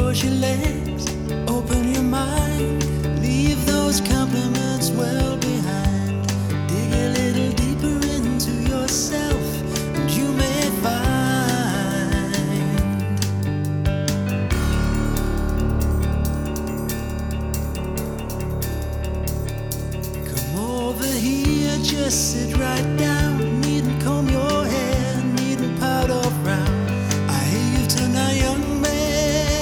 Cross your legs, open your mind, leave those compliments well behind. Dig a little deeper into yourself, and you may find. Come over here, just sit right down.